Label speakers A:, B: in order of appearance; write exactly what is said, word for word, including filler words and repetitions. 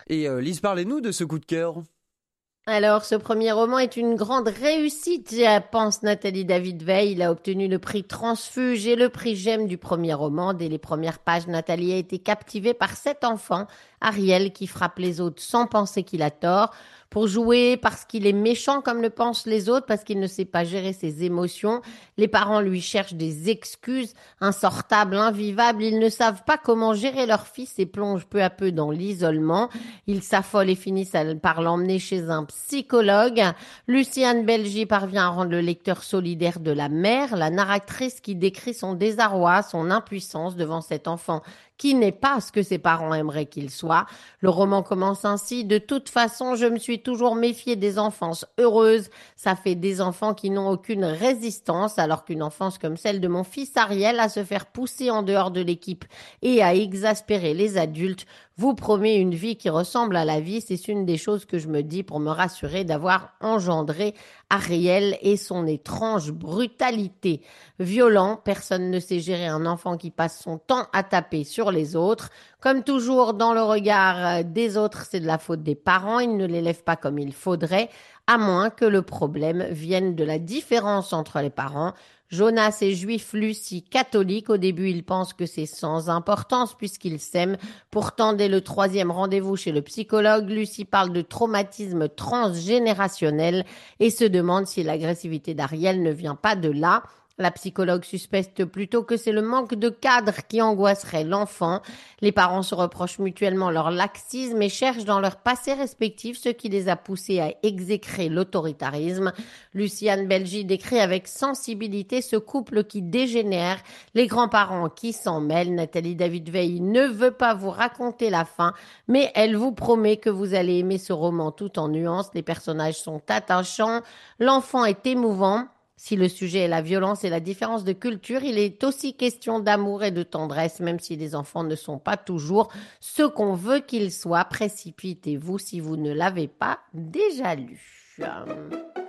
A: Et euh, Lise, parlez-nous de ce coup de cœur.
B: Alors, ce premier roman est une grande réussite, euh, pense Nathalie David Veil. Il a obtenu le prix Transfuge et le prix J'aime du premier roman. Dès les premières pages, Nathalie a été captivée par cet enfant, Ariel, qui frappe les autres sans penser qu'il a tort. Pour jouer parce qu'il est méchant comme le pensent les autres, parce qu'il ne sait pas gérer ses émotions. Les parents lui cherchent des excuses, insortables, invivables. Ils ne savent pas comment gérer leur fils et plongent peu à peu dans l'isolement. Ils s'affolent et finissent à- par l'emmener chez un psychologue. Luciane Belgy parvient à rendre le lecteur solidaire de la mère, la narratrice qui décrit son désarroi, son impuissance devant cet enfant qui n'est pas ce que ses parents aimeraient qu'il soit. Le roman commence ainsi. De toute façon, je me suis toujours méfiée des enfances heureuses. Ça fait des enfants qui n'ont aucune résistance, alors qu'une enfance comme celle de mon fils Ariel, à se faire pousser en dehors de l'équipe et à exaspérer les adultes, vous promet une vie qui ressemble à la vie. C'est une des choses que je me dis pour me rassurer d'avoir engendré Ariel et son étrange brutalité. Violent, personne ne sait gérer un enfant qui passe son temps à taper sur les autres. Comme toujours, dans le regard euh, des autres, c'est de la faute des parents. Ils ne l'élèvent pas comme il faudrait, à moins que le problème vienne de la différence entre les parents. Jonas est juif, Lucie catholique. Au début, il pense que c'est sans importance puisqu'ils s'aiment. Pourtant, dès le troisième rendez-vous chez le psychologue, Lucie parle de traumatisme transgénérationnel et se demande si l'agressivité d'Ariel ne vient pas de là. La psychologue suspecte plutôt que c'est le manque de cadre qui angoisserait l'enfant. Les parents se reprochent mutuellement leur laxisme et cherchent dans leur passé respectif ce qui les a poussés à exécrer l'autoritarisme. Luciane Belgy décrit avec sensibilité ce couple qui dégénère, les grands-parents qui s'en mêlent. Nathalie David Veil ne veut pas vous raconter la fin, mais elle vous promet que vous allez aimer ce roman tout en nuances. Les personnages sont attachants, l'enfant est émouvant. Si le sujet est la violence et la différence de culture, il est aussi question d'amour et de tendresse, même si les enfants ne sont pas toujours ce qu'on veut qu'ils soient. Précipitez-vous si vous ne l'avez pas déjà lu.